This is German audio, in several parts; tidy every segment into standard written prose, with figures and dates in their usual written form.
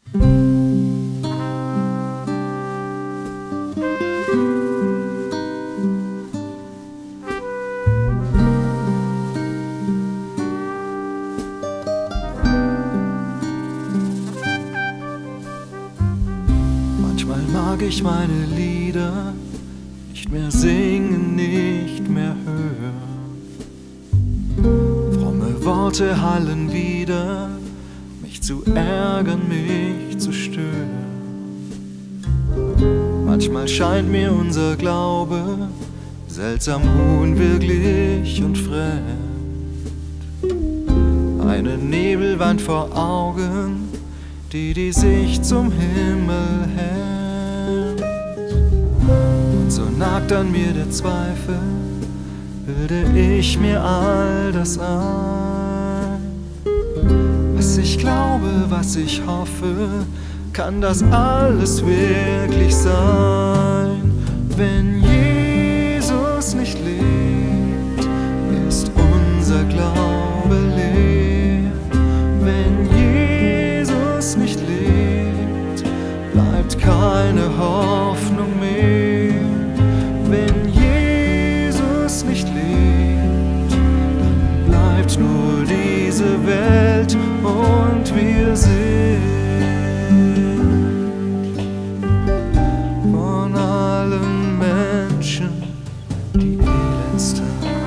Manchmal mag ich meine Lieder nicht mehr singen, nicht mehr hören. Fromme Worte hallen wieder, mich zu ärgern, mich zu stören. Manchmal scheint mir unser Glaube seltsam unwirklich und fremd. Eine Nebelwand vor Augen, die Sicht zum Himmel hält. Und so nagt an mir der Zweifel, bilde ich mir all das ein. Was ich glaube, was ich hoffe, kann das alles wirklich sein? Wenn Jesus nicht lebt, ist unser Glaube leer. Wenn Jesus nicht lebt, bleibt keine Hoffnung mehr. Wenn Jesus nicht lebt, dann bleibt nur diese Welt und wir sind von allen Menschen die elendsten.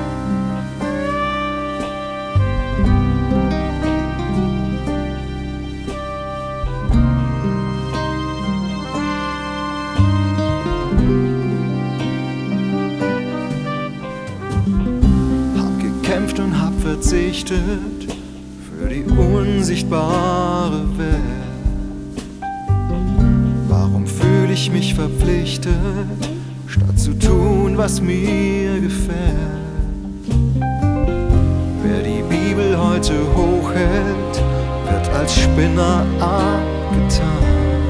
Hab gekämpft und hab verzichtet für die unsichtbare Welt. Warum fühle ich mich verpflichtet, statt zu tun, was mir gefällt? Wer die Bibel heute hochhält, wird als Spinner abgetan,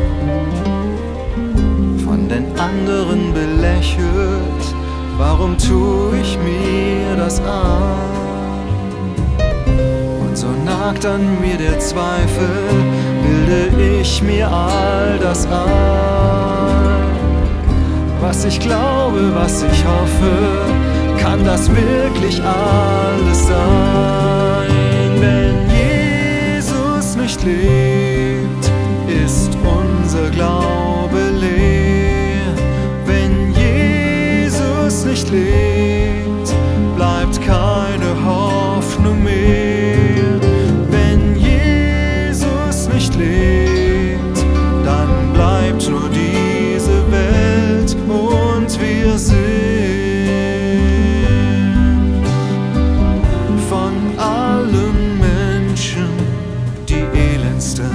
von den anderen belächelt. Warum tue ich mir das an? Und so nagt an mir der Zweifel, bilde ich mir all das ein. Was ich glaube, was ich hoffe, kann das wirklich alles sein? Wenn Jesus nicht lebt, ist unser Glaube leer. Wenn Jesus nicht lebt, bleibt keine Hoffnung mehr. Wenn Jesus nicht lebt, dann bleibt nur diese Welt und wir sind von allen Menschen die elendsten.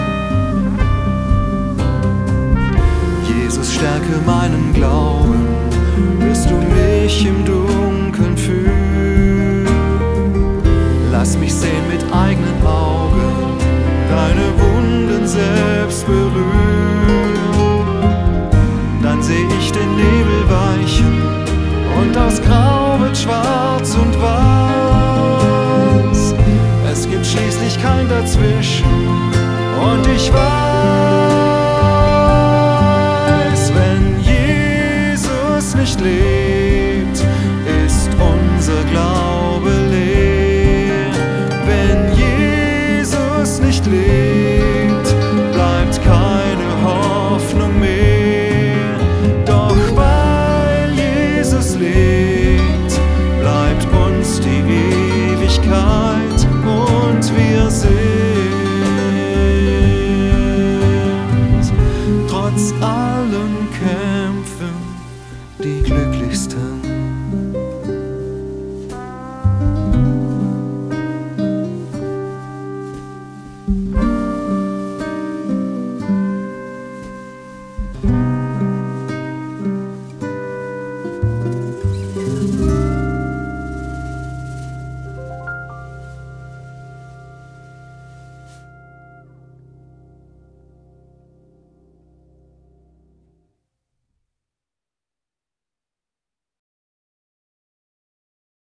Jesus, stärke meinen Glauben, wirst du mich im Dunkeln führen. Lass mich sehen mit eigenen Augen, deine Wunden selbst berühren. Dann seh ich den Nebel weichen und aus Grau wird schwarz und weiß. Es gibt schließlich kein Dazwischen und ich weiß,